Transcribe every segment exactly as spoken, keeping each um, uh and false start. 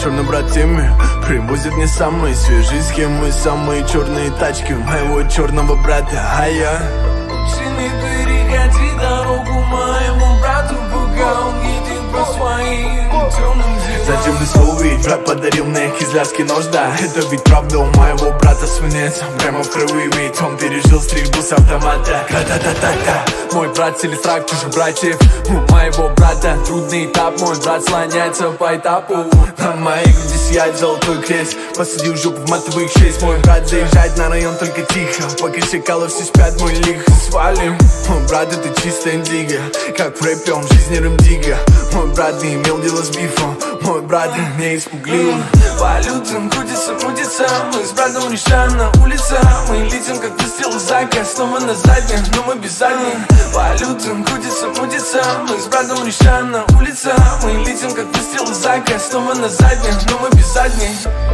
черный брат теми привозит мне самые свежие схемы, самые черные тачки моего черного брата. А я лучше не переходи дорогу моему брату, пока он едет по своим темным делам. Зачем ты слово, ведь брат подарил мне кизлярский нож, да. Это ведь правда, у моего брата свинец прямо в крови, ведь он пережил стрельбу с автомата. Та-та-та-та-та. Мой брат целестрак чужих братьев, у моего брата трудный этап. Мой брат слоняется по этапу. На моей груди сияет золотой крест, посадил жопу в матовых шесть. Мой брат заезжает на район только тихо, пока шакалы все спят, мы лихо свалим. Мой брат это чистая индиго, как в рэпе он жизни рымдига. Мой брат не имел дела с бифом, мой брат не испуглил. По улицам крутится, крутится, мы с братом решаем на улице. Мы летим как выстрел зака, снова на заднем, но мы без задних. По улицам крутится, крутится, мы с братом решаем на улице. Мы летим как выстрел зака, снова на заднем, но мы без задних.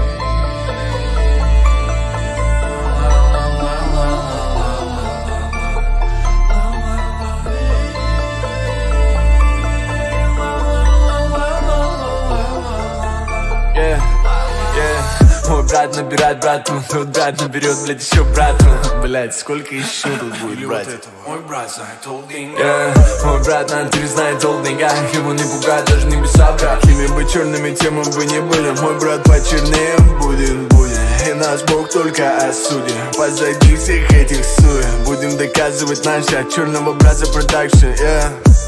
Yeah, yeah. Мой брат набирает брату, тот брат наберет, блядь, еще брату. Блядь, сколько еще тут будет брать? Мой брат знает толдинг. Yeah. Мой брат на натуре знает толдинга, его не пугает даже небеса, брат. Какими бы черными темы бы не были, мой брат почернее будет, будет. И нас Бог только осудит. Позади всех этих сует будем доказывать наше от черного брата продакшн, yeah.